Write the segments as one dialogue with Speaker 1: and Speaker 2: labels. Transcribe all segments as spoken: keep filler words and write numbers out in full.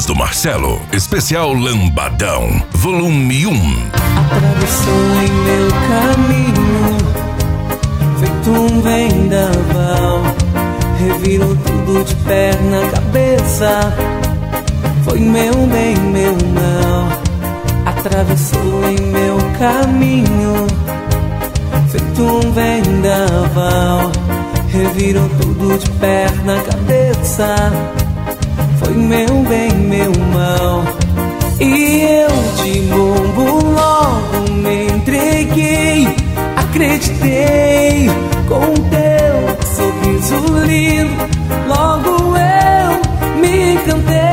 Speaker 1: do Marcelo, especial Lambadão, volume um.
Speaker 2: Atravessou em meu caminho, feito um vendaval, revirou tudo de perna cabeça. Foi meu bem, meu mal. Atravessou em meu caminho, feito um vendaval, revirou tudo de perna cabeça. Foi meu bem, meu mal. E eu de bombo logo me entreguei, acreditei com teu sorriso lindo. Logo eu me encantei.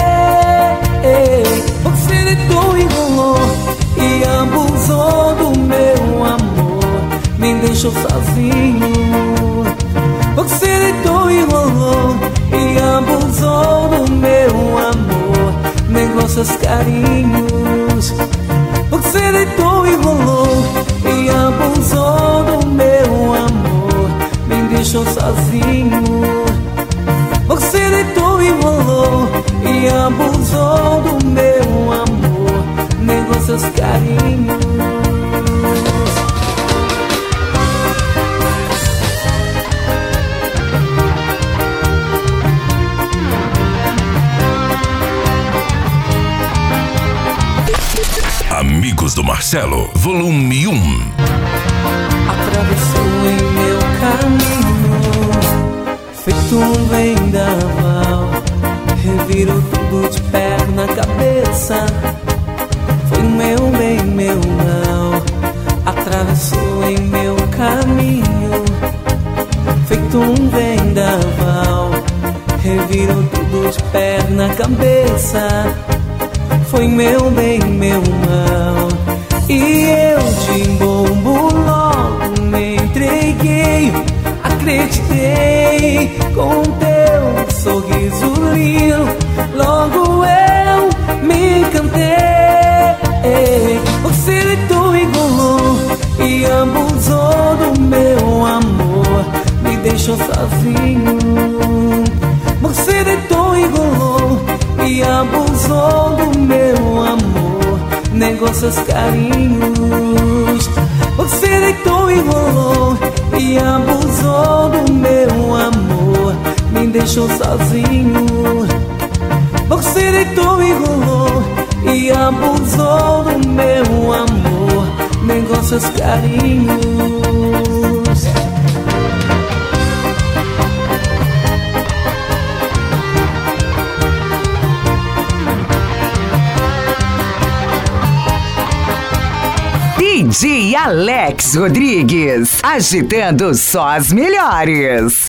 Speaker 2: Você deitou e rolou e abusou do meu amor, me deixou sozinho. Você deitou e rolou e abusou do meu amor, negou seus carinhos. Você deitou e rolou e abusou do meu amor, me deixou sozinho. Você deitou e rolou e abusou do meu amor, negou seus carinhos.
Speaker 1: Amigos do Marcelo, volume um.
Speaker 2: Atravessou em meu caminho, feito um vendaval, revirou tudo de perna cabeça. Foi meu bem, meu mal. Atravessou em meu caminho, feito um vendaval, revirou tudo de perna cabeça. Foi meu bem, meu mal. E eu de bombo logo me entreguei, acreditei com teu sorriso lindo. Logo eu me encantei. Você deitou e rolou e abusou do meu amor, me deixou sozinho. Você deitou e rolou e abusou do meu amor, negou seus carinhos. Você deitou e rolou e abusou do meu amor, me deixou sozinho. Você deitou e rolou e abusou do meu amor, negou seus carinhos.
Speaker 3: D J Alex Rodrigues, agitando só as melhores.